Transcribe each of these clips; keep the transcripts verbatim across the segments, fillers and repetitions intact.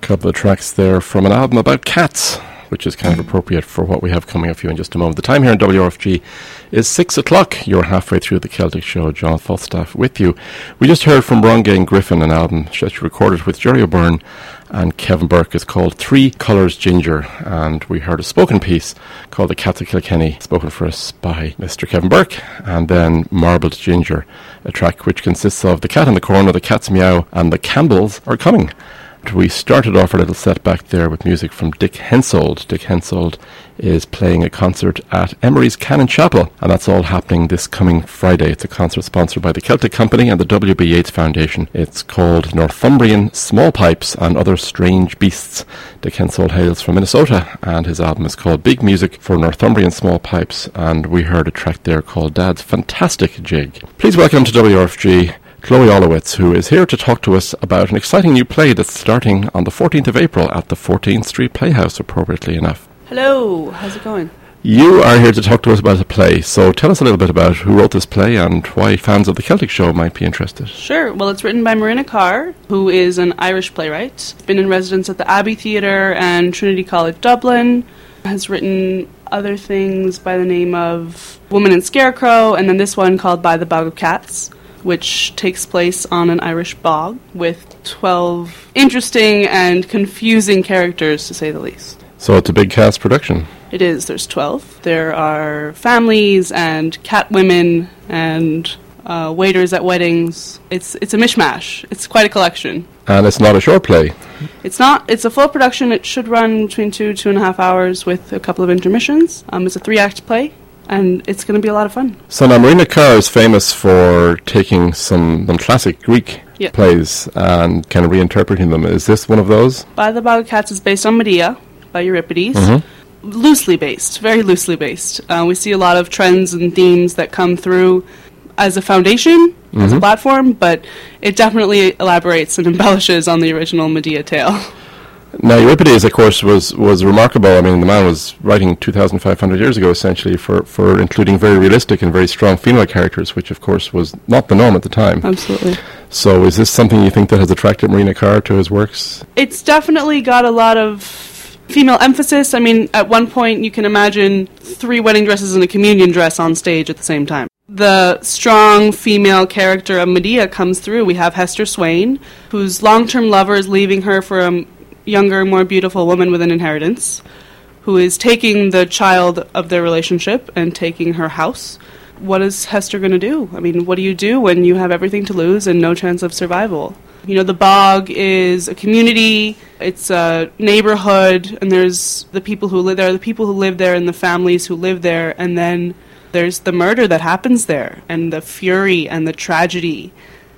couple of tracks there from an album about cats, which is kind of appropriate for what we have coming up for you in just a moment. The time here in W R F G is six o'clock. You're halfway through the Celtic Show. John Falstaff with you. We just heard from Rongaine Griffin, an album she recorded with Jerry O'Byrne and Kevin Burke. It's called Three Colours Ginger, and we heard a spoken piece called The Cats of Kilkenny, spoken for us by Mister Kevin Burke, and then Marbled Ginger, a track which consists of The Cat in the Corner, The Cat's Meow, and The Campbells Are Coming. We started off our little set back there with music from Dick Hensold. Dick Hensold is playing a concert at Emery's Cannon Chapel, and that's all happening this coming Friday. It's a concert sponsored by the Celtic Company and the W B Yeats Foundation. It's called Northumbrian Small Pipes and Other Strange Beasts. Dick Hensold hails from Minnesota, and his album is called Big Music for Northumbrian Small Pipes, and we heard a track there called Dad's Fantastic Jig. Please welcome to W R F G Chloe Olowitz, who is here to talk to us about an exciting new play that's starting on the fourteenth of April at the fourteenth Street Playhouse, appropriately enough. Hello, how's it going? You are here to talk to us about a play, so tell us a little bit about who wrote this play and why fans of the Celtic Show might be interested. Sure, well, it's written by Marina Carr, who is an Irish playwright. Been in residence at the Abbey Theatre and Trinity College Dublin. Has written other things by the name of Woman and Scarecrow, and then this one called By the Bog of Cats, which takes place on an Irish bog with twelve interesting and confusing characters, to say the least. So it's a big cast production. It is. There's twelve. There are families and cat women and uh, waiters at weddings. It's it's a mishmash. It's quite a collection. And it's not a short play. It's not. It's a full production. It should run between two, two and a half hours with a couple of intermissions. Um, it's a three-act play, and it's going to be a lot of fun. So now Marina Carr is famous for taking some, some classic Greek yep. plays and kind of reinterpreting them. Is this one of those? By the Bog of Cats is based on Medea by Euripides. Mm-hmm. Loosely based, very loosely based. Uh, we see a lot of trends and themes that come through as a foundation, mm-hmm. as a platform, but it definitely elaborates and embellishes on the original Medea tale. Now, Euripides, of course, was, was remarkable. I mean, the man was writing two thousand five hundred years ago, essentially, for, for including very realistic and very strong female characters, which, of course, was not the norm at the time. Absolutely. So is this something you think that has attracted Marina Carr to his works? It's definitely got a lot of female emphasis. I mean, at one point, you can imagine three wedding dresses and a communion dress on stage at the same time. The strong female character of Medea comes through. We have Hester Swain, whose long-term lover is leaving her for a younger, more beautiful woman with an inheritance, who is taking the child of their relationship and taking her house. What is Hester going to do? I mean, what do you do when you have everything to lose and no chance of survival? You know, the bog is a community, it's a neighborhood, and there's the people who live there, the people who live there and the families who live there, and then there's the murder that happens there, and the fury and the tragedy,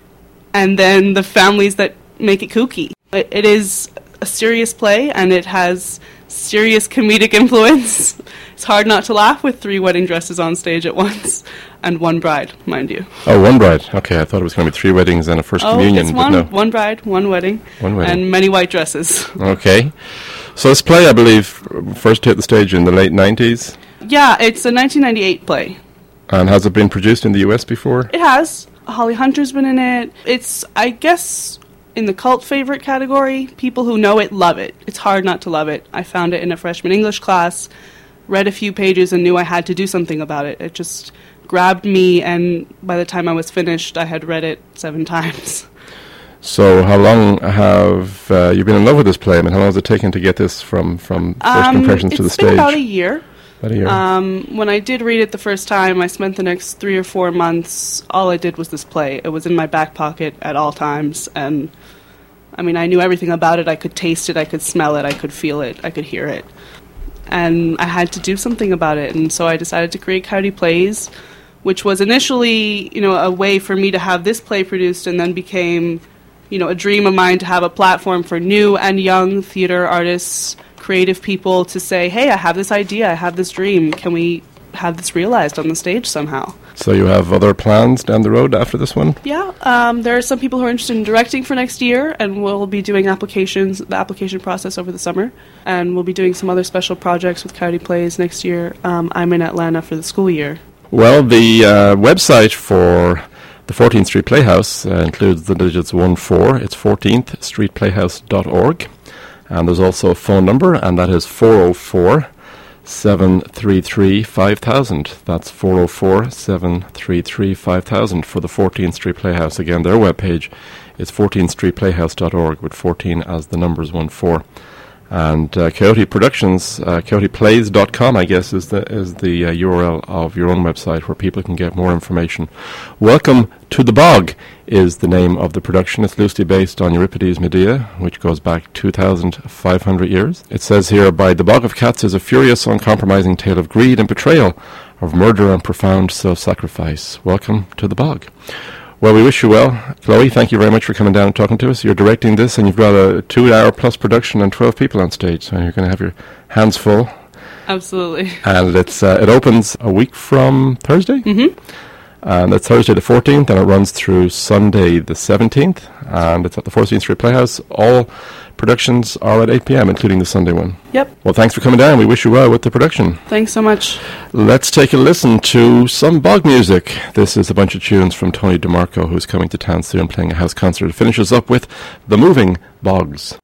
and then the families that make it kooky. It, it is a serious play, and it has serious comedic influence. It's hard not to laugh with three wedding dresses on stage at once, and one bride, mind you. Oh, one bride. Okay, I thought it was going to be three weddings and a first oh, communion. It's one, but no. one bride, one wedding, one wedding, and many white dresses. Okay. So this play, I believe, first hit the stage in the late nineties? Yeah, it's a nineteen ninety-eight play. And has it been produced in the U S before? It has. Holly Hunter's been in it. It's, I guess, in the cult favorite category. People who know it love it. It's hard not to love it. I found it in a freshman English class, read a few pages and knew I had to do something about it. It just grabbed me, and by the time I was finished, I had read it seven times. So how long have uh, you been in love with this play? I mean, how long has it taken to get this from, from first um, impressions to the stage? It's been about a year. About a year. Um, when I did read it the first time, I spent the next three or four months, all I did was this play. It was in my back pocket at all times, and I mean, I knew everything about it. I could taste it, I could smell it, I could feel it, I could hear it. And I had to do something about it, and so I decided to create Coyote Plays, which was initially, you know, a way for me to have this play produced, and then became, you know, a dream of mine to have a platform for new and young theater artists, creative people to say, hey, I have this idea, I have this dream, can we have this realized on the stage somehow? So you have other plans down the road after this one? Yeah, um, there are some people who are interested in directing for next year, and we'll be doing applications, the application process over the summer, and we'll be doing some other special projects with Coyote Plays next year. Um, I'm in Atlanta for the school year. Well, the uh, website for the fourteenth Street Playhouse uh, includes the digits one four. It's fourteenth street playhouse dot org. And there's also a phone number, and that is four oh four, seven three three, five thousand. That's four oh four, seven three three, five thousand for the fourteenth Street Playhouse. Again, their webpage is fourteenth street playhouse dot org, with fourteen as the numbers one four. And uh, Coyote Productions, uh, coyote plays dot com, I guess, is the is the uh, U R L of your own website where people can get more information. Welcome to the Bog is the name of the production. It's loosely based on Euripides' Medea, which goes back two thousand five hundred years. It says here, by The Bog of Cats is a furious, uncompromising tale of greed and betrayal, of murder and profound self-sacrifice. Welcome to the Bog. Well, we wish you well. Chloe, thank you very much for coming down and talking to us. You're directing this, and you've got a two-hour plus production and twelve people on stage, so you're going to have your hands full. Absolutely. And it's uh, it opens a week from Thursday? Mm-hmm. And it's Thursday the fourteenth, and it runs through Sunday the seventeenth, and it's at the fourteenth Street Playhouse. All productions are at eight p.m., including the Sunday one. Yep. Well, thanks for coming down. We wish you well with the production. Thanks so much. Let's take a listen to some Bog music. This is a bunch of tunes from Tony DeMarco, who's coming to town soon, playing a house concert. It finishes up with The Moving Bogs.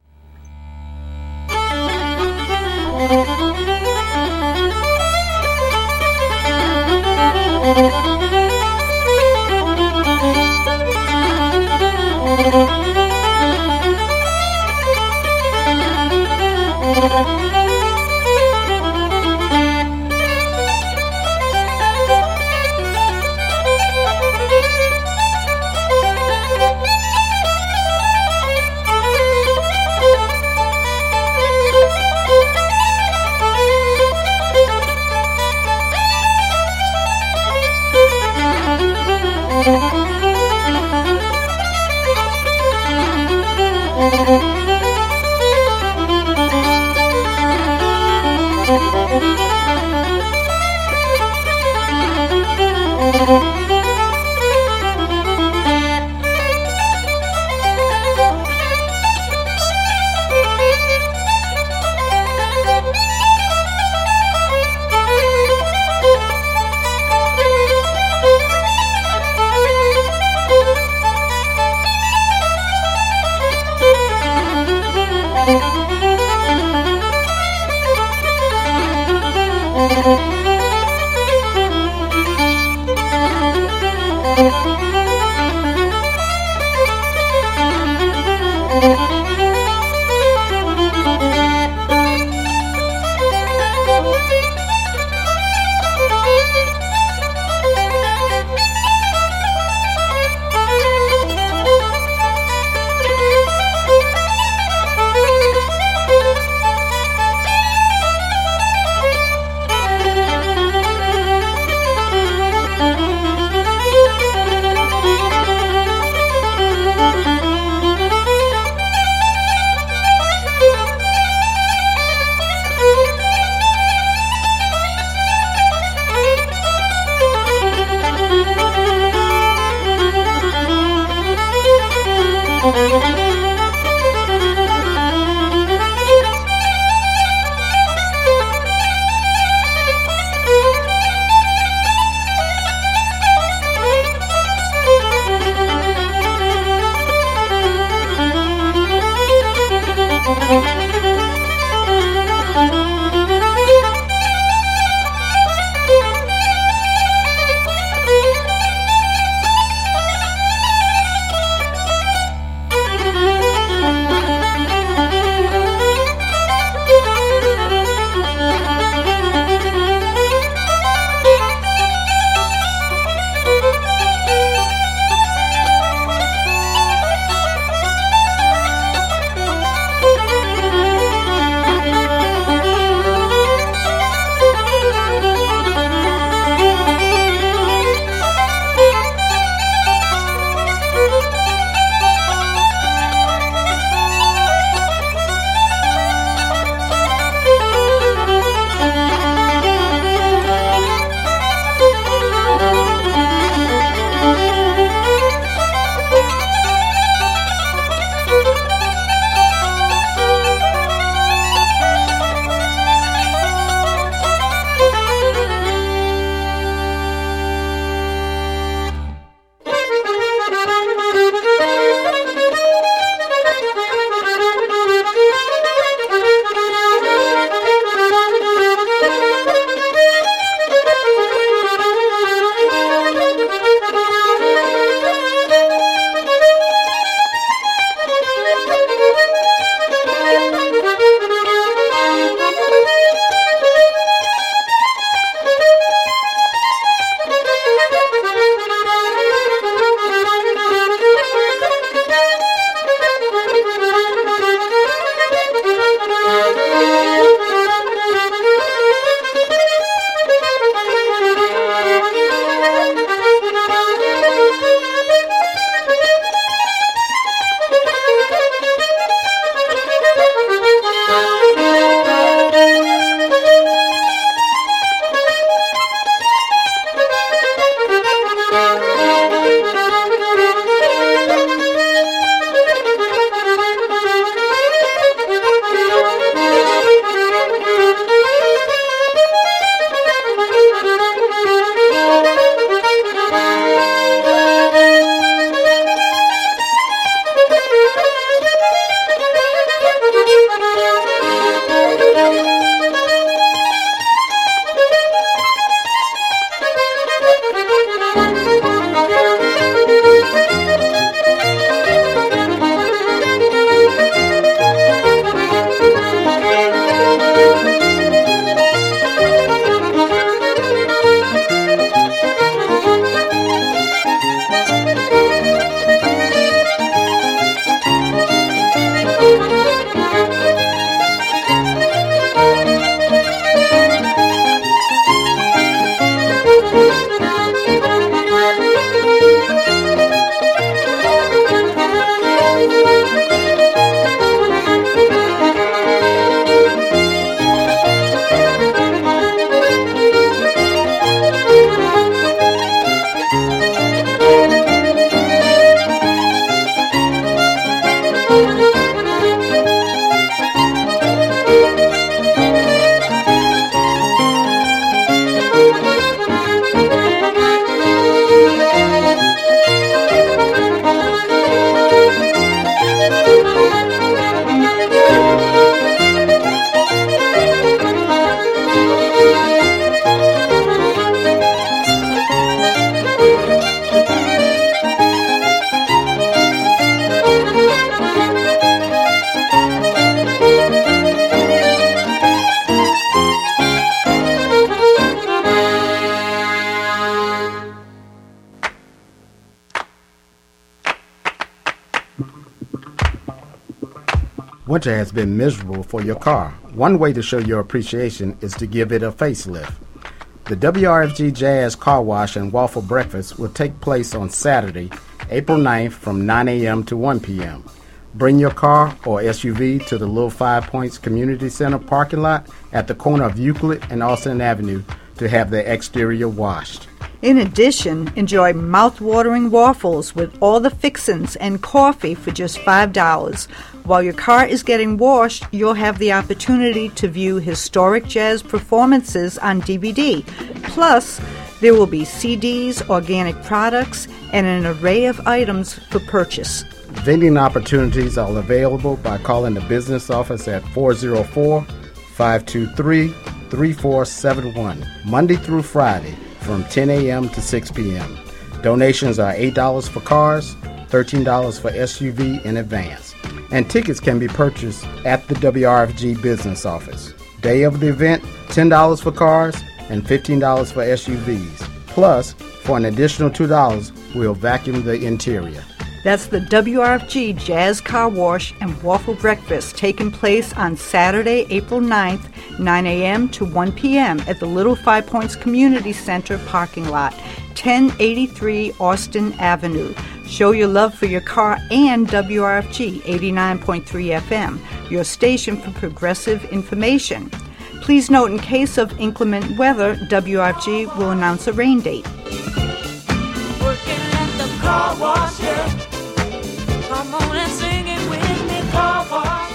winter has been miserable for your car. One way to show your appreciation is to give it a facelift. The W R F G Jazz Car Wash and Waffle Breakfast will take place on Saturday, April ninth from nine a.m. to one p.m. Bring your car or S U V to the Little Five Points Community Center parking lot at the corner of Euclid and Austin Avenue to have the exterior washed. In addition, enjoy mouth-watering waffles with all the fixins and coffee for just five dollars. While your car is getting washed, you'll have the opportunity to view historic jazz performances on D V D. Plus, there will be C Ds, organic products, and an array of items for purchase. Vending opportunities are available by calling the business office at four oh four, five two three, three four seven one, Monday through Friday from ten a.m. to six p.m. Donations are eight dollars for cars, thirteen dollars for S U V in advance, and tickets can be purchased at the W R F G business office. Day of the event, ten dollars for cars and fifteen dollars for S U Vs. Plus, for an additional two dollars, we'll vacuum the interior. That's the W R F G Jazz Car Wash and Waffle Breakfast taking place on Saturday, April ninth, nine a.m. to one p.m. at the Little Five Points Community Center parking lot, ten eighty-three Austin Avenue. Show your love for your car and W R F G eighty-nine point three F M, your station for progressive information. Please note, in case of inclement weather, W R F G will announce a rain date. Working at the car wash, yeah. Come on and sing it with me, car wash.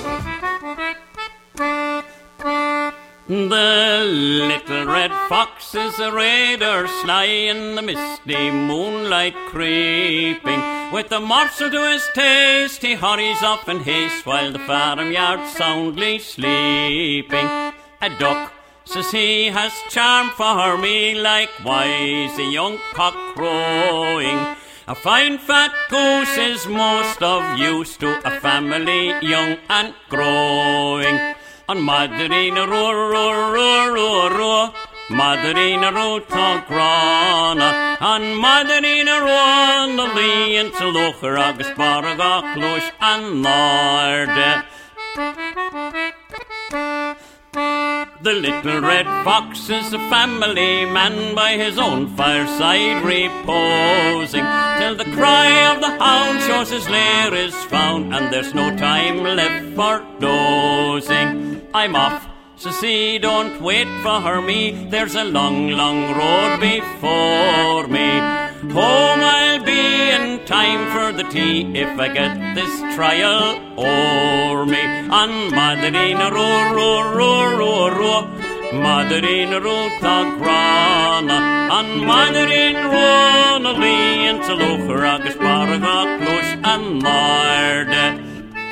The little red fox is a raider, sly in the misty moonlight creeping. With a morsel to his taste, he hurries off in haste, while the farmyard soundly sleeping. A duck, says he, has charm for me, likewise a young cock crowing. A fine fat goose is most of use to a family young and growing. On Madarina roar, roar, roar, roar, roar, Madarina roar to grana. On Madarina roar, the lee into locher agus barga closh and nard. The little red fox is a family man, by his own fireside reposing, till the cry of the hound shows his lair is found, and there's no time left for dozing. I'm off, says he, don't wait for me, there's a long, long road before me. Home I'll be in time for the tea, if I get this trial o'er me. On Madarina roar, roar, roar, roar, roar, Madarina roar ta grana. On Madarina roar, na lee into locher agus barga close and nard.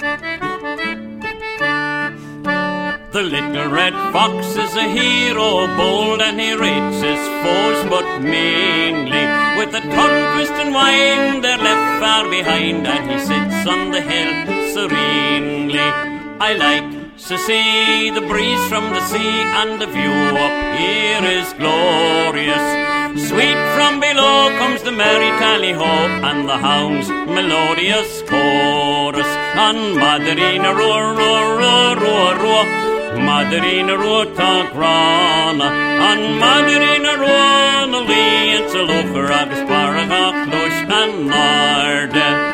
The little red fox is a hero bold, and he rates his foes but meanly. With a tongue twist and wind, they're left far behind, and he sits on the hill serenely. I like to see the breeze from the sea, and the view up here is glorious. Sweet from below comes the merry tally-ho, and the hound's melodious chorus. On Madarina roar, roar, roar, roar, roar, Madarina roar ta grana. On Madarina roar, na lee into locher agus barga closh and nard.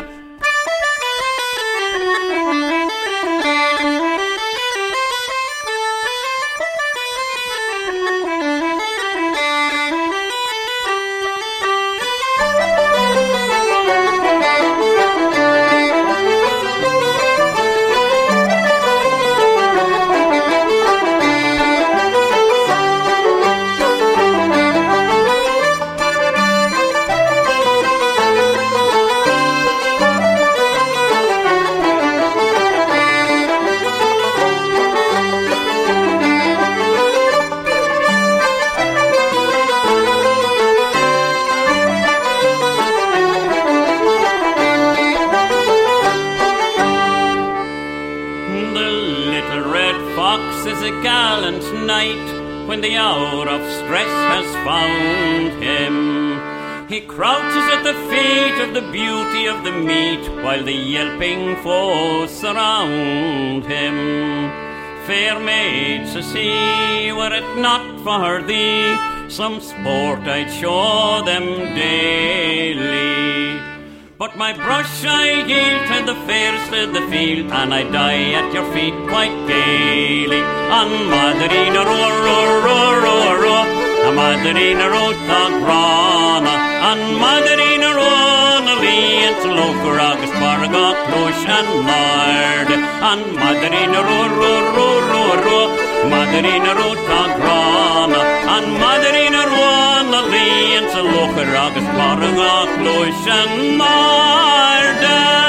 When the hour of stress has found him, He crouches at the feet of the beauty of the meat, while the yelping foes surround him. Fair maids, to see, were it not for thee, some sport I'd show them daily. But my brush I yield to the fairest of the field, and I die at your feet quite gaily. On Madarina roar, roar, roar, roar, roar, a Madarina roar grana, on Madarina roar, na liens lofer agus barga closh and nard, on Madarina roar, roar, roar, roar, roar, Madarina roar grana, on Madarina roar, na liens lofer agus barga closh and nard.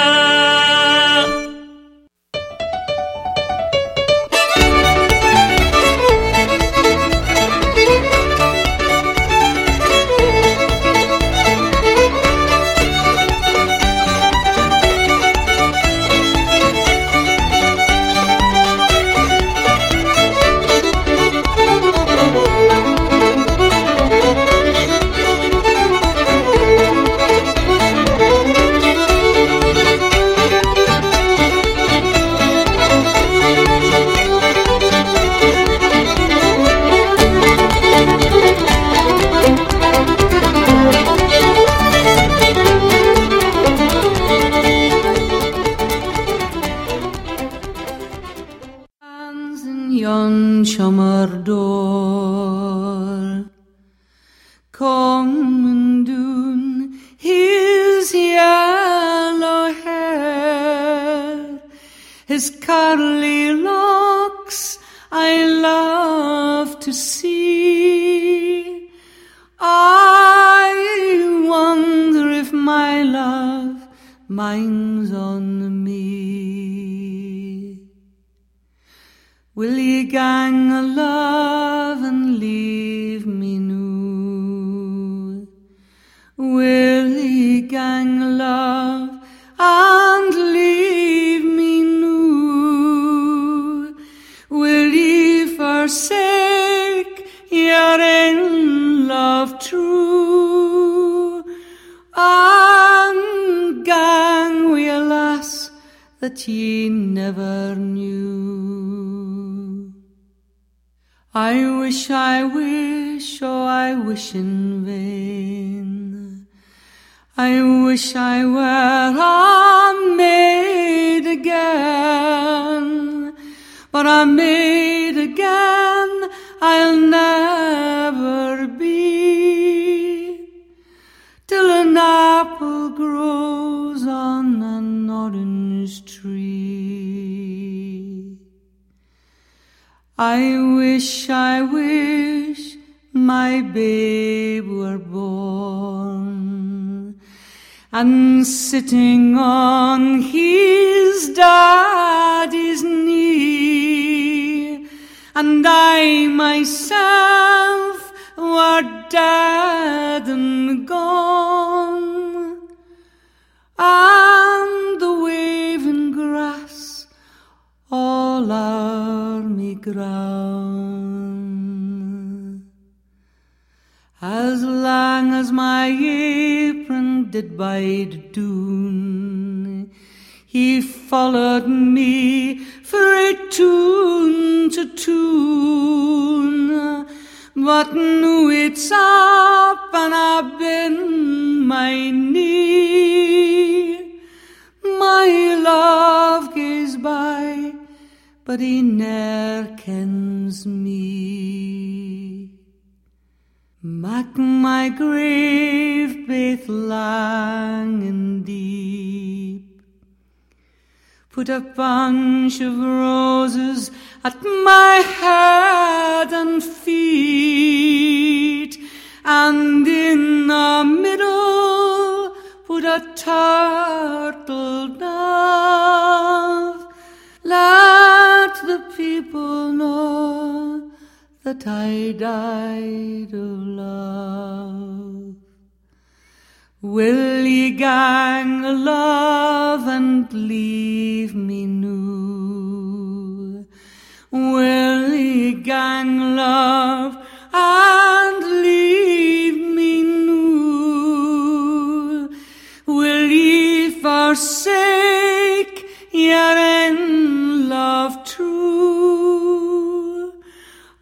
Summer door, come and doon his yellow hair, his curly locks I love to see. I wonder if my love minds on me. Will ye gang a love and leave me noo? Will ye gang a love and leave me noo? Will ye forsake your own love true, and gang wi' a lass that ye never knew? I wish, I wish, oh I wish in vain. I wish I were a maid again, but a maid again I'll never be, till an apple grows on an orange tree. I wish, I wish my babe were born, and sitting on his daddy's knee, and I myself were dead and gone, and the waving grass all o'er me ground. As long as my apron did bide doon, he followed me frae tune to tune, but noo it's up and I've been my knee. My love gaes by, but he ne'er kens me. Mak my grave baith lang and deep, put a bunch of roses at my head and feet, and in the middle put a turtle dove. Let the people know that I died of love. Will ye gang a love and leave me noo? Will ye gang love and leave me noo?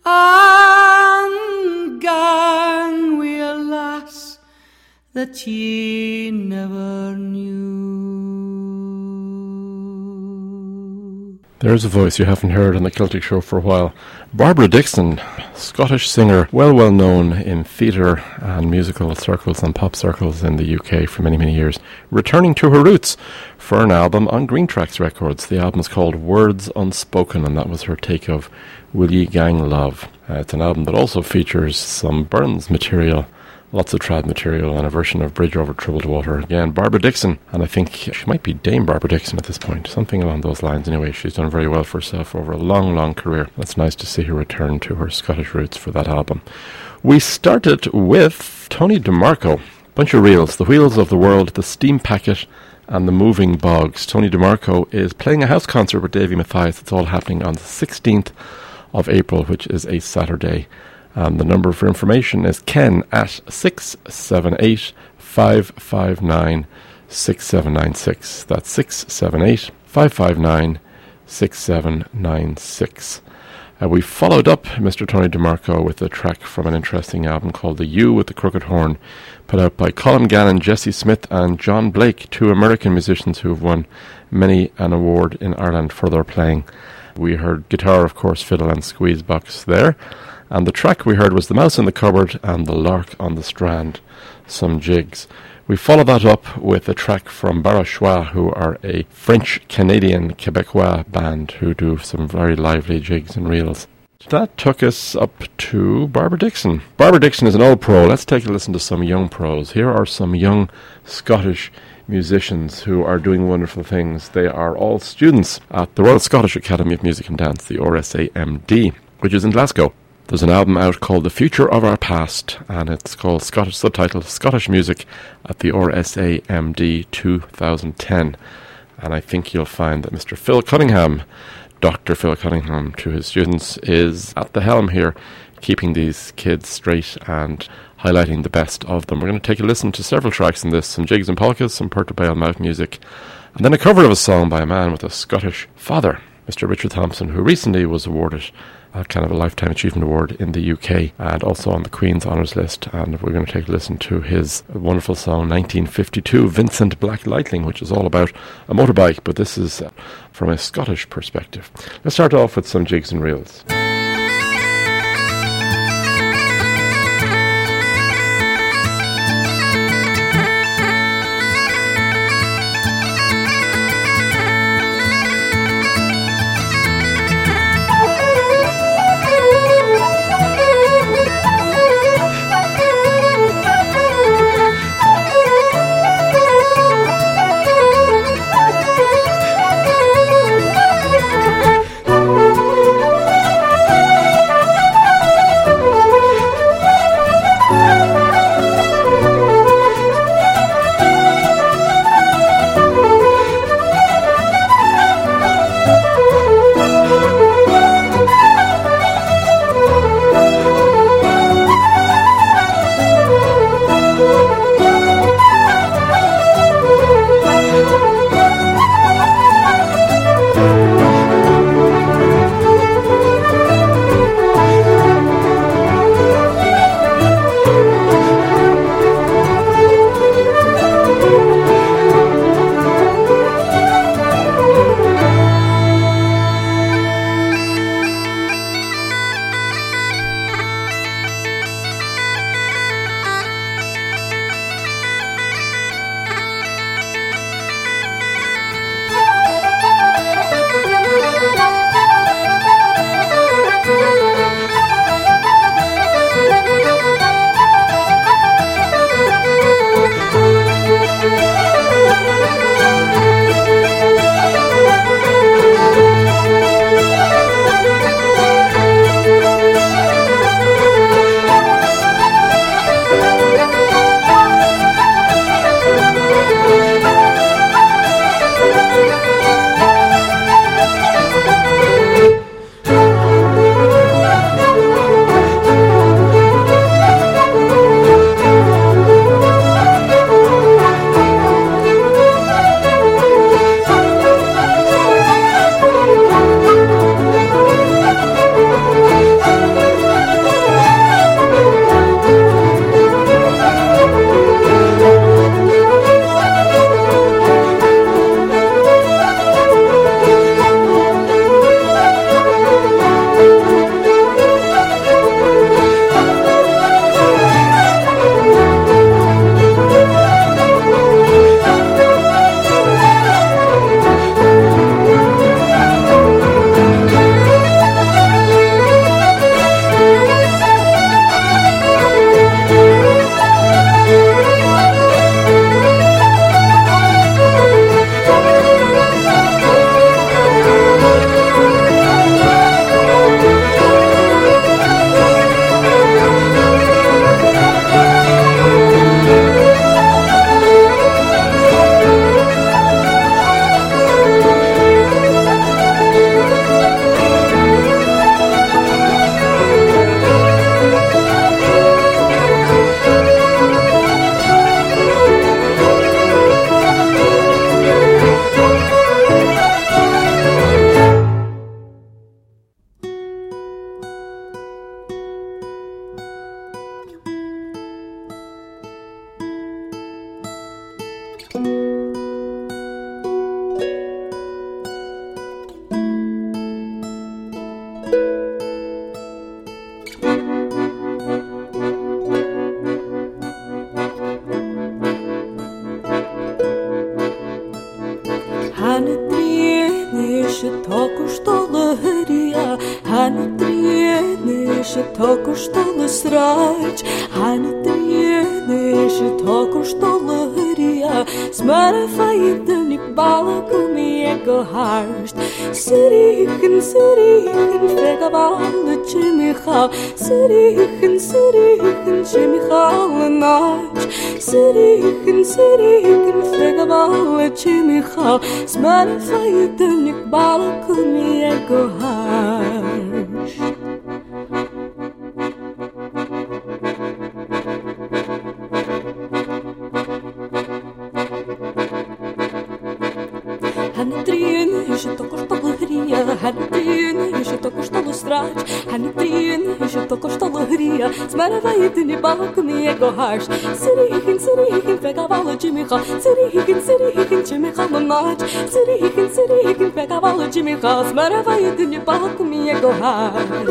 and gang wi' a lass that ye never knew. There's a voice you haven't heard on the Celtic Show for a while. Barbara Dickson, Scottish singer, well, well known in theatre and musical circles and pop circles in the U K for many, many years, returning to her roots for an album on Green Tracks Records. The album's called Words Unspoken, and that was her take of Will Ye Gang Love. Uh, it's an album that also features some Burns material, lots of trad material, and a version of Bridge Over Troubled Water. Again, Barbara Dickson, and I think she might be Dame Barbara Dickson at this point, something along those lines. Anyway, she's done very well for herself over a long, long career. It's nice to see her return to her Scottish roots for that album. We started with Tony DeMarco, bunch of reels, The Wheels of the World, The Steam Packet, and The Moving Bogs. Tony DeMarco is playing a house concert with Davy Mathias. It's all happening on the sixteenth of April, which is a Saturday. And the number for information is ken at six seven eight, five five nine, six seven nine six. That's six seven eight, five five nine, six seven nine six. Uh, we followed up Mister Tony DeMarco with a track from an interesting album called The U with the Crooked Horn, put out by Colin Gannon, Jesse Smith and John Blake, two American musicians who have won many an award in Ireland for their playing. We heard guitar, of course, fiddle and squeeze box there. And the track we heard was The Mouse in the Cupboard and The Lark on the Strand, some jigs. We follow that up with a track from Barachois, who are a French-Canadian Quebecois band who do some very lively jigs and reels. That took us up to Barbara Dickson. Barbara Dickson is an old pro. Let's take a listen to some young pros. Here are some young Scottish musicians who are doing wonderful things. They are all students at the Royal Scottish Academy of Music and Dance, the R S A M D, which is in Glasgow. There's an album out called The Future of Our Past, and it's called Scottish subtitle Scottish Music at the R S A M D two thousand ten. And I think you'll find that Mister Phil Cunningham, Doctor Phil Cunningham to his students, is at the helm here, keeping these kids straight and highlighting the best of them. We're going to take a listen to several tracks in this, some jigs and polkas, some Puerto Bay mouth music, and then a cover of a song by a man with a Scottish father, Mister Richard Thompson, who recently was awarded a kind of a Lifetime Achievement Award in the U K and also on the Queen's Honours List. And we're going to take a listen to his wonderful song nineteen fifty-two, Vincent Black Lightning, which is all about a motorbike, but this is uh, from a Scottish perspective. Let's start off with some jigs and reels. ще току-що срач, Ханитриене ще току-що грия, Смарафаидник балакумиего харшт, Сирихэн, сирихэн, фегавалы чимихал, Сирихэн, сирихэн, чимихал нач, Сирихэн, сирихэн, фегавалы чимихал, Смарафаидник балакумиего харшт. Ханитриене ще току-що грія, Ханитриене ще току-що страч, Ханитриене ще току-що грія, Смарафаидник балакумиего харшт, Сирихэн, сирихэн, фегавалы чимихал, Сирихэн, сирихэн, чимихал нач, Сирихэн, сирихэн, фегавалы чимихал, Смарафаидник балакумиего харшт.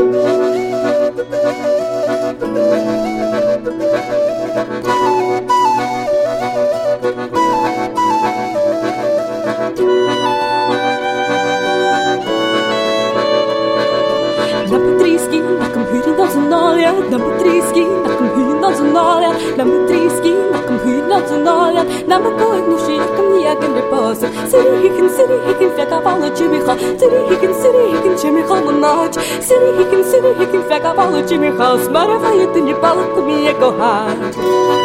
Напатрийский, на компьютере зоналят, Напатрийский, на компьютере зоналят, Напатрийский, на компьютере зоналят, Намакой нуши, ко мне ген репосы, Сирихэн, сирихэн, фегавалы чимихал, Сирихэн, сирихэн, чимихал нач, Сирихэн, сирихэн, фегавалы чимихал, Смарафаидник балакумиего харшт.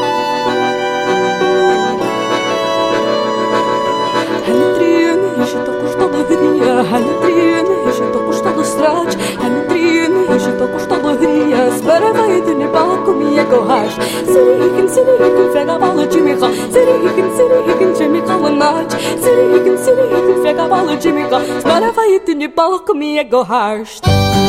Ханитриене ще току-що грія, Ханитриене ще току-що страч, Ханитриене ще току-що грія, Смарафаидник балакумиего харшт, Сирихэн, сирихэн, фегавалы чимихал, Сирихэн, сирихэн, чимихал нач, Сирихэн, сирихэн, фегавалы чимихал, Смарафаидник балакумиего харшт.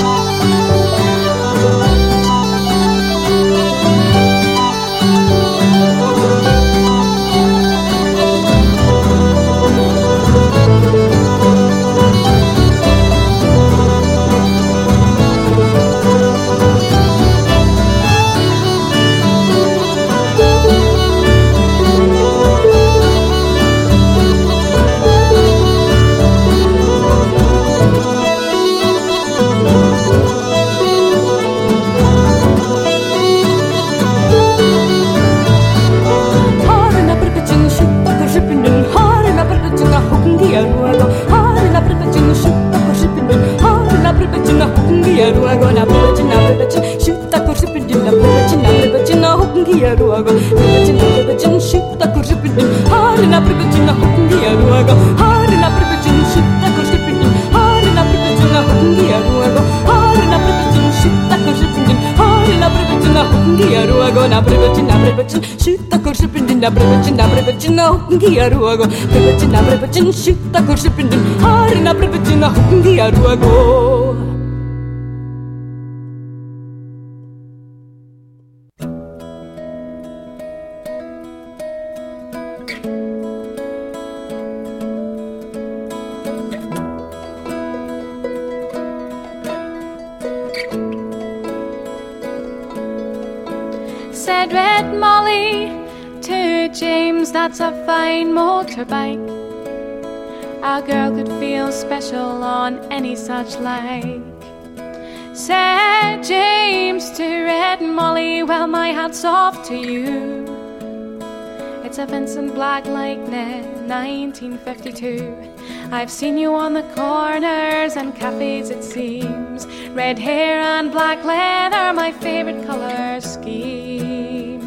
Giaruago, Prevachina, Prevachin, shoot the Kushipin, Harina, Prevachina, Giaruago. Said Red Molly to James, that's a fine motorbike. A girl could feel special on any such like. Said James to Red Molly, well, my hat's off to you. It's a Vincent Black Lightning, nineteen fifty-two. I've seen you on the corners and cafes, it seems. Red hair and black leather, my favourite colour scheme.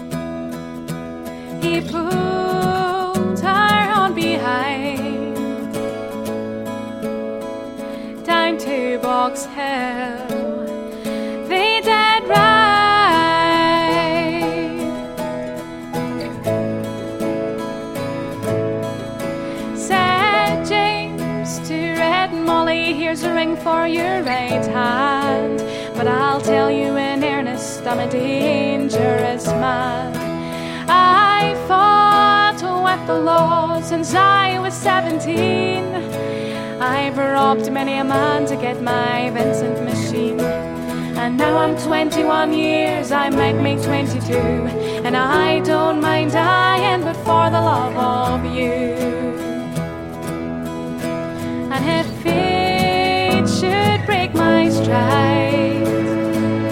He pulled her on behind, down to Box Hill, they did ride. Said James to Red Molly, here's a ring for your right hand, but I'll tell you in earnest, I'm a dangerous man. I fought with the law since I was seventeen. I've robbed many a man to get my Vincent machine. And now I'm twenty-one years, I might make twenty-two. And I don't mind dying, but for the love of you. And if fate should break my stride,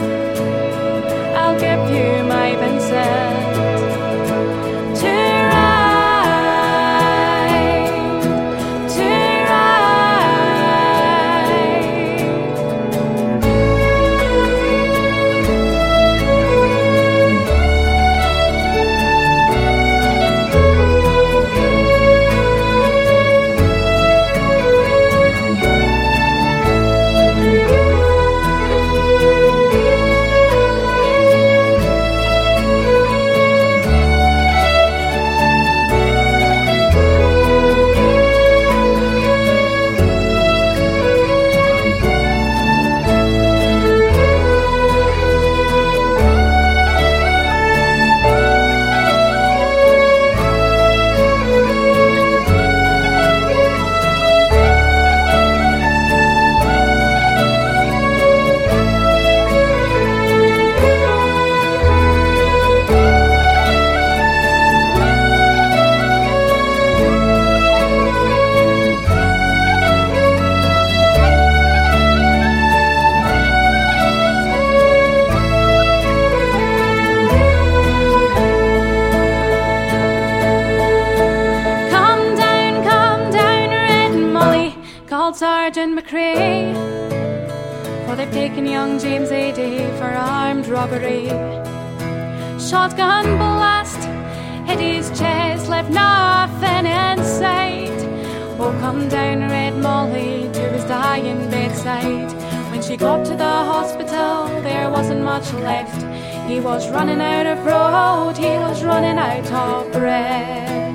taking young James A. Day for armed robbery. Shotgun blast hit his chest, left nothing in sight. Oh, come down, Red Molly, to his dying bedside. When she got to the hospital, there wasn't much left. He was running out of road, he was running out of breath.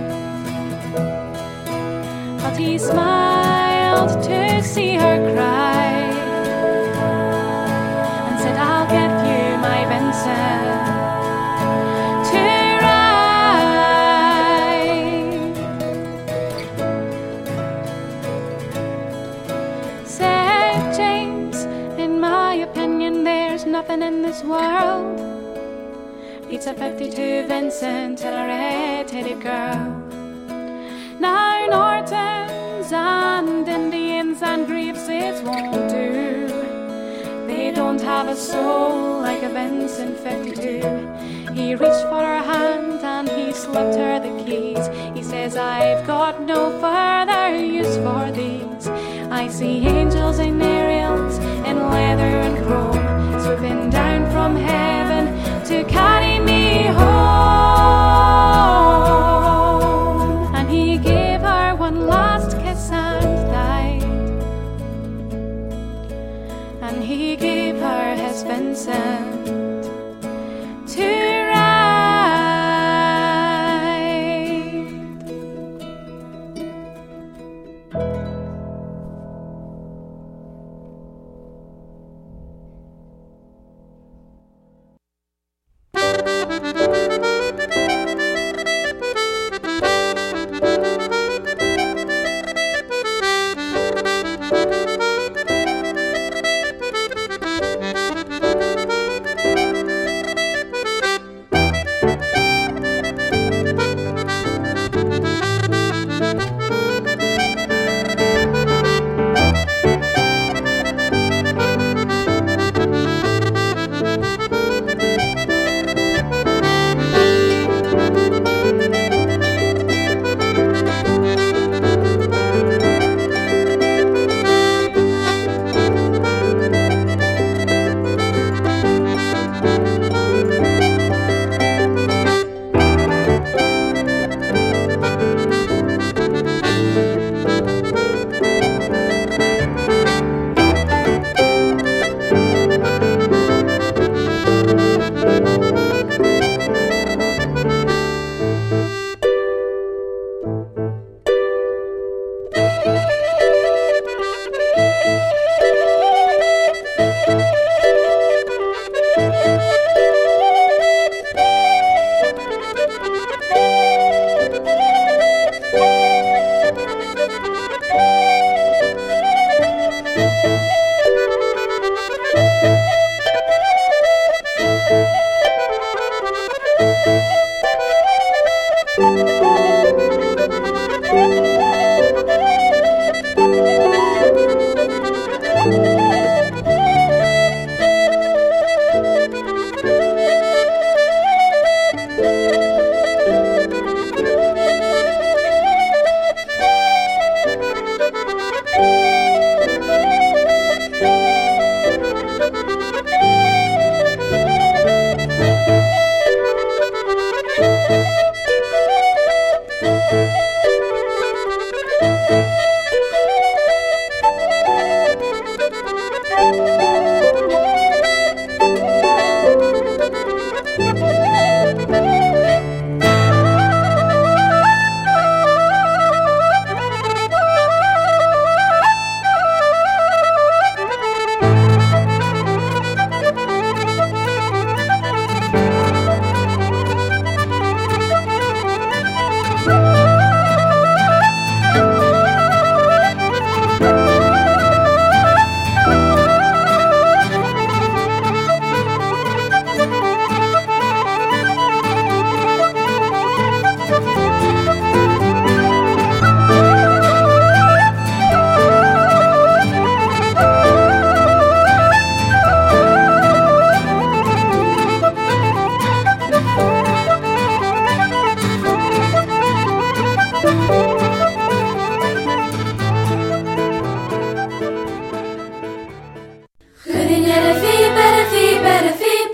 But he smiled to see her cry and said, I'll give you my Vincent to ride. Said James, in my opinion, there's nothing in this world beats a fifty-two Vincent and a red-headed girl. Now Nortons and Indians and Gravesaids won't do. They don't have a soul like a Vincent fifty-two. He reached for her hand and he slipped her the keys. He says, I've got no further use for these. I see angels and Ariels in leather and chrome, swooping down from heaven to carry me home. And he gave her one last kiss and died. And he gave her his Vincent to ride.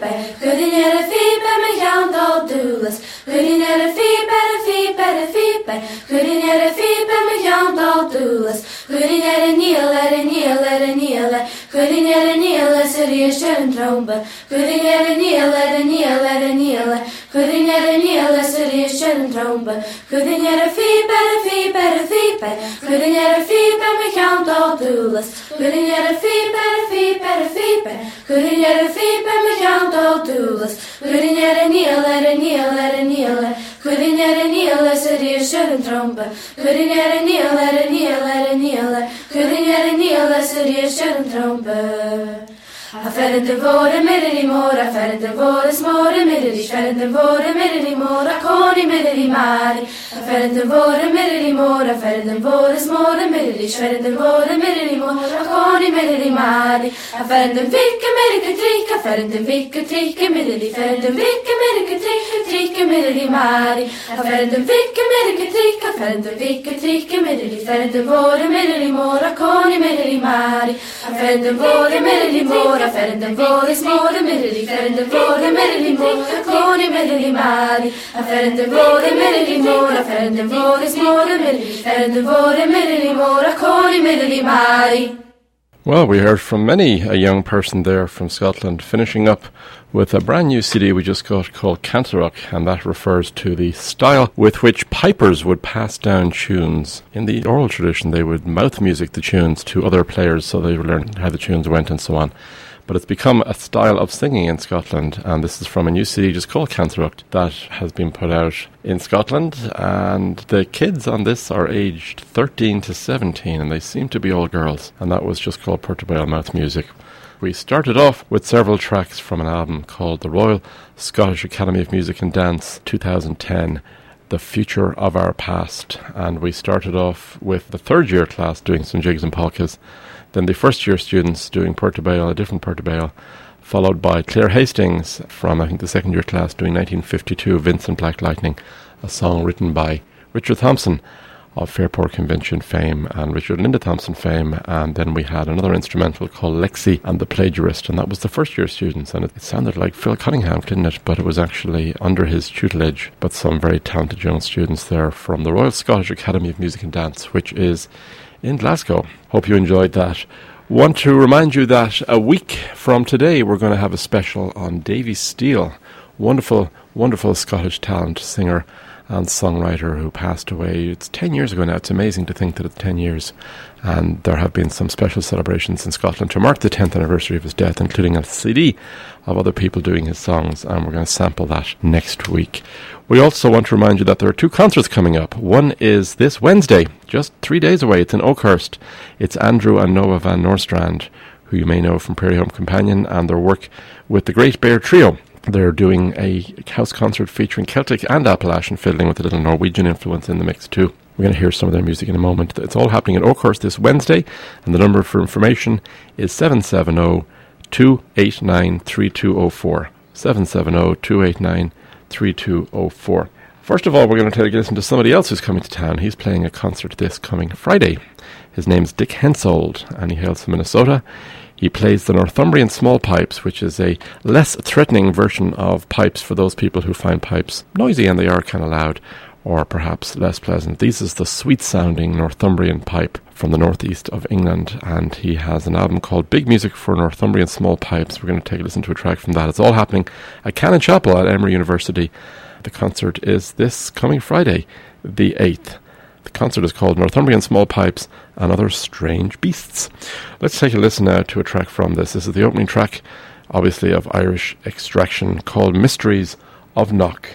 fipe, couldn't get a fipe, me count all doulas. Couldn't get a fipe, a fipe, a fipe, couldn't get a fipe, me count all doulas. Couldn't get a kneel, a kneel, a kneel, couldn't get a kneel, a serious and tromba. Couldn't get a kneel, a kneel, a kneel, couldn't get a kneel, a serious and tromba. Couldn't get a fipe, a fipe, a fipe, couldn't get a fipe, me count all doulas. Couldn't get a fipe, a fipe, a fipe, couldn't get a fipe, me count all doulas. Couldn't get a kneel, a kneel, a kneel, couldn't get a kneel, a serious and tromba. Couldn't get a kneel, a kneel, a kneel, couldn't get a kneel, a serious and tromba. I fell in the water, middy more, I fell in the water, small, middy, fell in the water, middy more, I call him middy mad. I fell in the water, middy more, I fell in the water, small, middy, fell in the water, middy more, I call him middy mad. I fell in the vick, middy, trick, I fell in the vick, trick, middy, fell in the vick, middy, trick, trick, middy mad. I fell in the vick, middy, trick, I fell in the vick, trick, middy, fell in the water, middy more, I call him middy mad. I fell in the water, middy more. I fell in the water, small, middy, fell in the water, middy, more, I call him middy, mad. I fell in the water, middy, more, I fell in the water, small, middy, fell in the water, middy, more, I call him middy, mad. Well, we heard from many a young person there from Scotland, finishing up with a brand new C D we just got called Cantarock, and that refers to the style with which pipers would pass down tunes. In the oral tradition, they would mouth music the tunes to other players so they would learn how the tunes went and so on. But it's become a style of singing in Scotland, and this is from a new C D just called Cantarock that has been put out in Scotland, and the kids on this are aged thirteen to seventeen, and they seem to be all girls, and that was just called Portobello Mouth Music. We started off with several tracks from an album called the Royal Scottish Academy of Music and Dance two thousand ten, The Future of Our Past, and we started off with the third year class doing some jigs and polkas, then the first year students doing Portobello, a different Portobello, followed by Claire Hastings from, I think, the second year class doing nineteen fifty-two Vincent Black Lightning, a song written by Richard Thompson of Fairport Convention fame and Richard and Linda Thompson fame. And then we had another instrumental called Lexi and the Plagiarist, and that was the first year students, and it, it sounded like Phil Cunningham, didn't it? But it was actually under his tutelage, but some very talented young students there from the Royal Scottish Academy of Music and Dance, which is in Glasgow. Hope you enjoyed that. Want to remind you that a week from today we're going to have a special on Davy Steele, wonderful, wonderful Scottish talent, singer and songwriter who passed away. It's ten years ago now. It's amazing to think that it's ten years. And there have been some special celebrations in Scotland to mark the tenth anniversary of his death, including a C D of other people doing his songs, and we're going to sample that next week. We also want to remind you that there are two concerts coming up. One is this Wednesday, just three days away. It's in Oakhurst. It's Andrew and Noah Van Nostrand, who you may know from Prairie Home Companion and their work with the Great Bear Trio. They're doing a house concert featuring Celtic and Appalachian fiddling with a little Norwegian influence in the mix too. We're going to hear some of their music in a moment. It's all happening in Oakhurst this Wednesday, and the number for information is seven seven zero, two eight nine, three two zero four. seven seven zero, two eight nine, three two zero four. First of all, we're going to take a listen to somebody else who's coming to town. He's playing a concert this coming Friday. His name's Dick Hensold, and he hails from Minnesota. He plays the Northumbrian small pipes, which is a less threatening version of pipes for those people who find pipes noisy and they are kind of loud, or perhaps less pleasant. This is the sweet-sounding Northumbrian pipe from the northeast of England, and he has an album called Big Music for Northumbrian Small Pipes. We're going to take a listen to a track from that. It's all happening at Cannon Chapel at Emory University. The concert is this coming Friday, the eighth. The concert is called Northumbrian Small Pipes and Other Strange Beasts. Let's take a listen now to a track from this. This is the opening track, obviously, of Irish extraction, called Mysteries of Knock.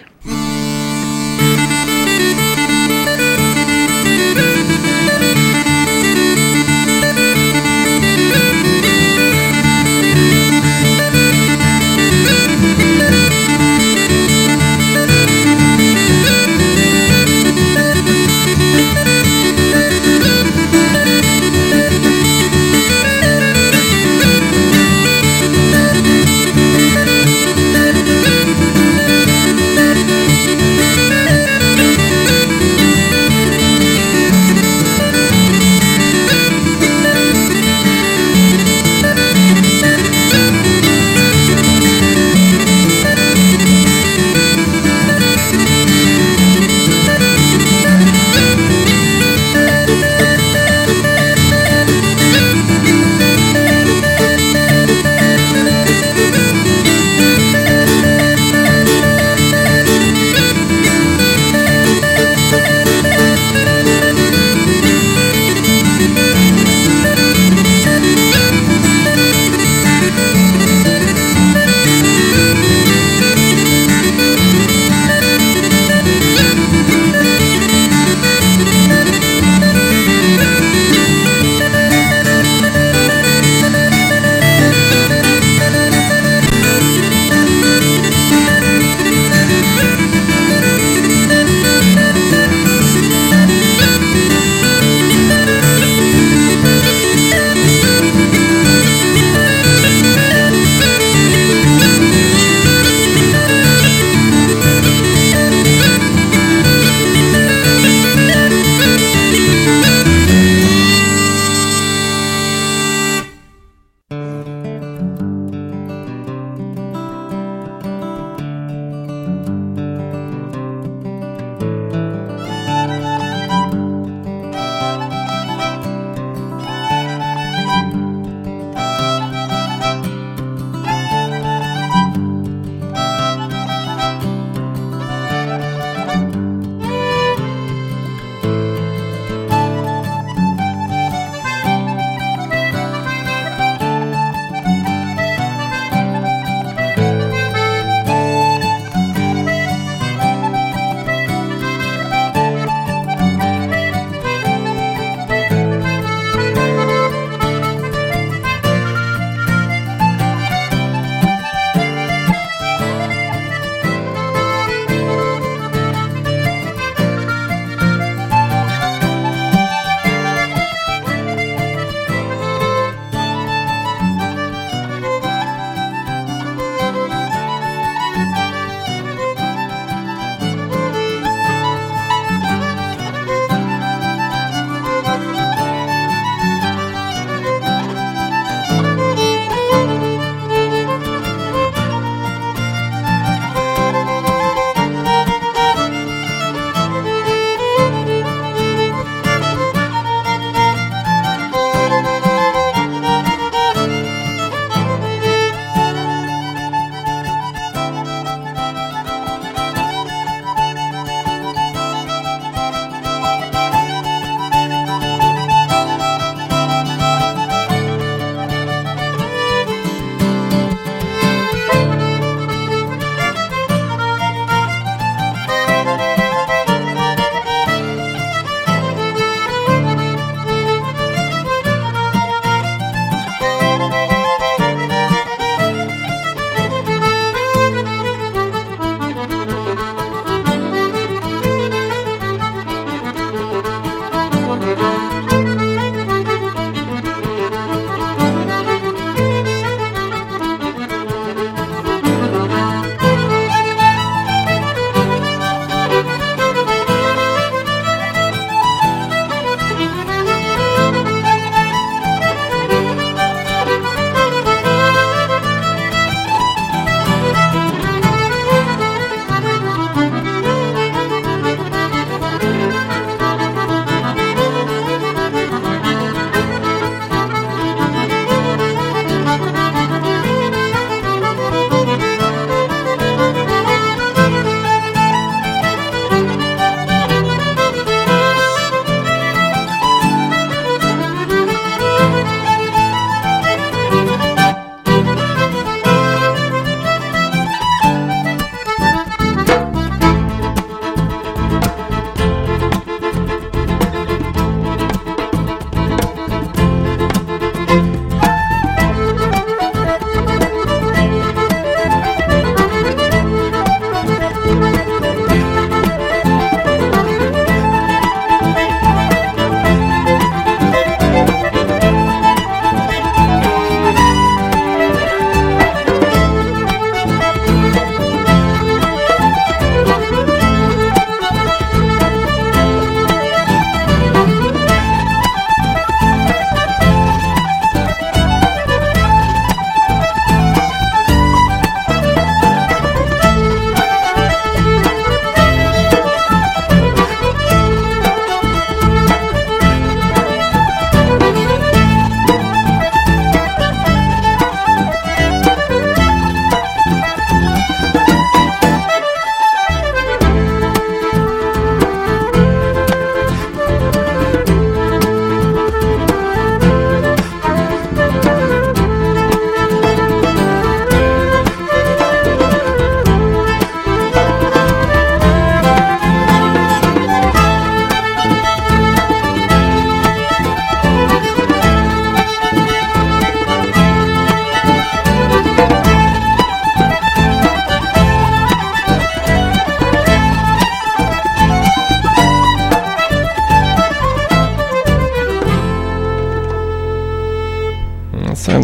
Thank you.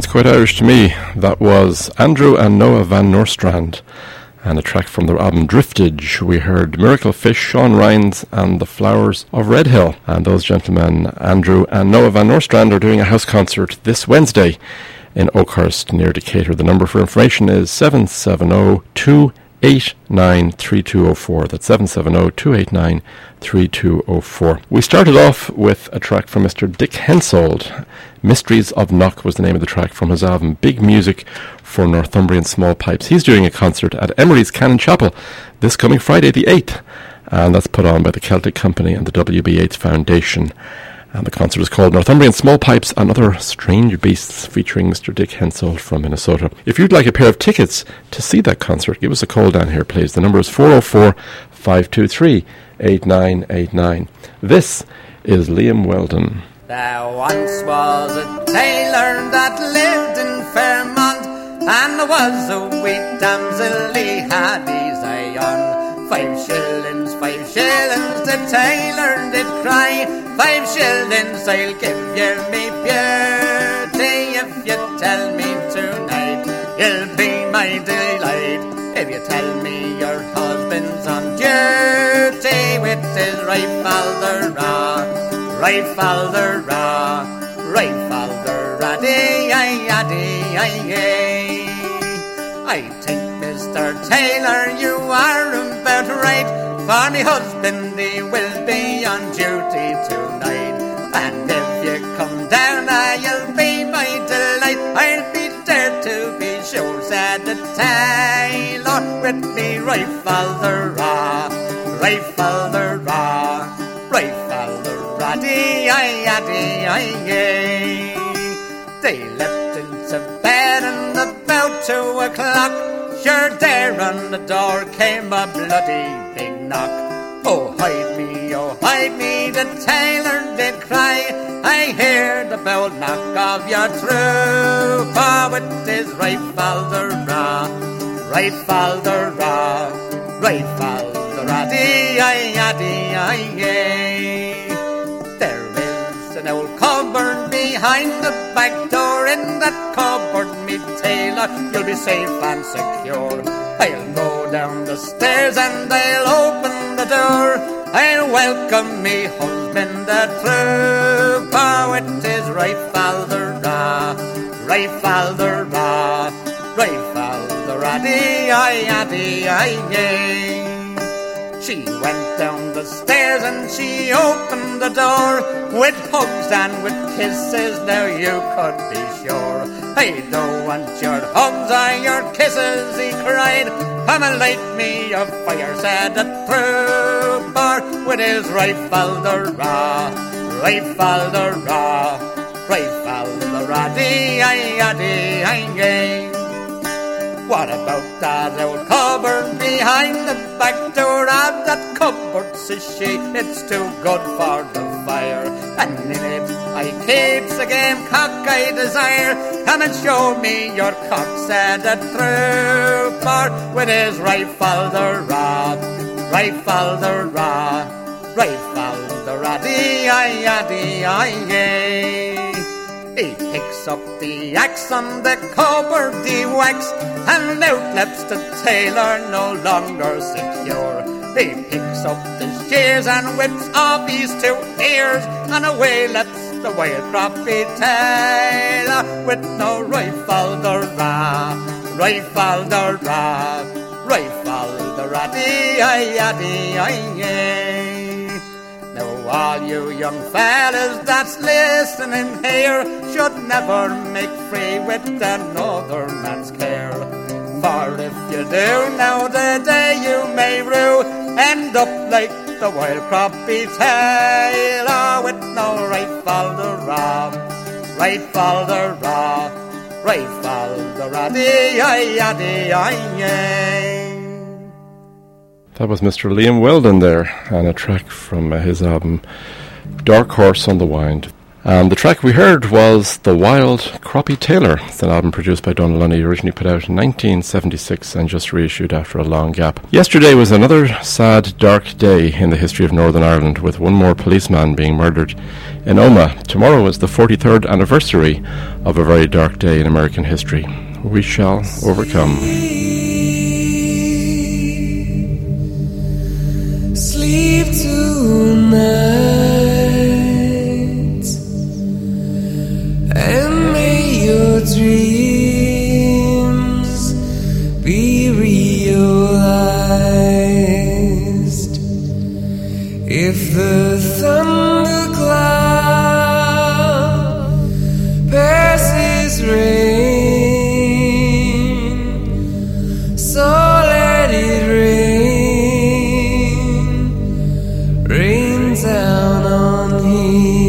quite Irish to me. That was Andrew and Noah Van Nostrand, and a track from their album Driftage. We heard Miracle Fish, Sean Rhines and the Flowers of Red Hill. And those gentlemen, Andrew and Noah Van Nostrand, are doing a house concert this Wednesday in Oakhurst near Decatur. The number for information is seven seven zero, two eight nine, three two zero four. That's seven seven zero, two eight nine, three two zero four. We started off with a track from Mister Dick Hensoldt. Mysteries of Knock was the name of the track from his album Big Music for Northumbrian Small Pipes. He's doing a concert at Emery's Cannon Chapel this coming Friday the eighth, and that's put on by the Celtic Company and the W B Yeats Foundation. And the concert is called Northumbrian Small Pipes and Other Strange Beasts, featuring Mister Dick Hensoldt from Minnesota. If you'd like a pair of tickets to see that concert, give us a call down here, please. The number is four oh four, five two three, eight nine eight nine. This is Liam Weldon. There once was a tailor that lived in Fairmont, and there was a wee damsel, he had his eye on. Five shillings, five shillings, the tailor did cry. Five shillings, I'll give you me beauty. If you tell me tonight, you'll be my delight. If you tell me your husband's on duty with his rifle-the-raw, rifle-the-raw, rifle-the-raddy-ay-addy-ay-ay. I think, Mister Taylor, you are about right, for me husband, he will be on duty tonight. And if you come down, I'll be my delight. I'll be there to be sure, said the tailor, with me rifle-the-raw, rifle-the-raw, rifle-the-raddy-ay-addy-ay-ay. They left into bed and about two o'clock, sure there on the door came a bloody big knock. Oh, hide me, oh, hide me, the tailor did cry. I hear the bold knock of your trooper with his rifle-the-raw, rifle-the-raw, rifle-the-raddy-ay-addy-ay-ay. There is an old cupboard behind the back door. In that cupboard, me tailor, you'll be safe and secure. I'll go down the stairs and I'll open the door. I'll welcome me husband, the trooper, with his rifle-the-raw, rifle-the-raw, rifle-the-raddy-ay-addy-ay-ay. She went down the stairs and she opened the door, with hugs and with kisses, now you could be sure. I don't want your hugs or your kisses, he cried. Come and light me a fire, said the trooper, with his rifle-the-raw, rifle-the-raw, rifle-the-raddy-ay-addy-ay-ay. What about that old cupboard behind the back door? Of that cupboard, says she, it's too good for the fire. And in it I keeps a game cock I desire. Come and show me your cock, said the trooper, with his rifle-the-raw, rifle-the-raw, rifle-the-raddy-ay-addy-ay-ay. He picks up the axe on the cupboard, he whacks, and out leaps the tailor, no longer secure. He picks up the shears and whips off his two ears, and away leaps the wild croppy tailor, with no rifle-the-raw, rifle-the-raw, rifle-the-raddy-ay-addy-ay-ay. Now all you young fellas that's listening here should never make free with another man's care. For if you do, now the day you may rue, end up like the wild croppy tailor, with no rifle-the-raw, rifle-the-raw, rifle-the-raddy-ay-addy-ay-ay. That was Mister Liam Weldon there, and a track from uh, his album Dark Horse on the Wind. Um, the track we heard was The Wild Croppy Tailor. It's an album produced by Donal Lunny, originally put out in nineteen seventy-six and just reissued after a long gap. Yesterday was another sad, dark day in the history of Northern Ireland, with one more policeman being murdered in Omagh. Tomorrow is the forty-third anniversary of a very dark day in American history. We shall overcome. Sleep tonight. And may your dreams be realized. If the thundercloud passes rain, so let it rain, rain down on me.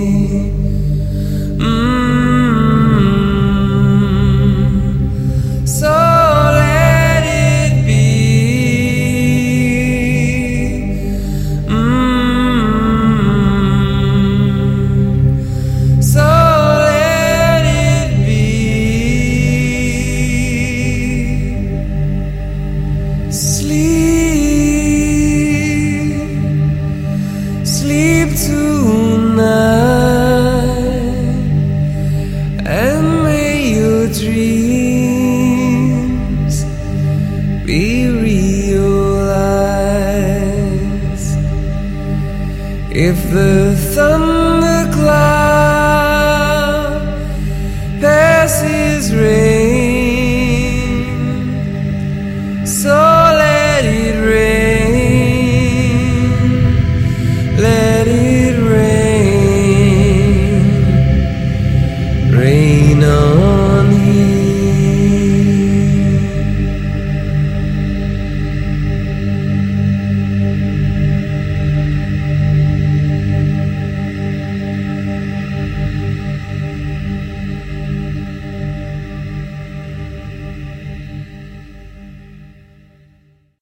If the thundercloud passes rain,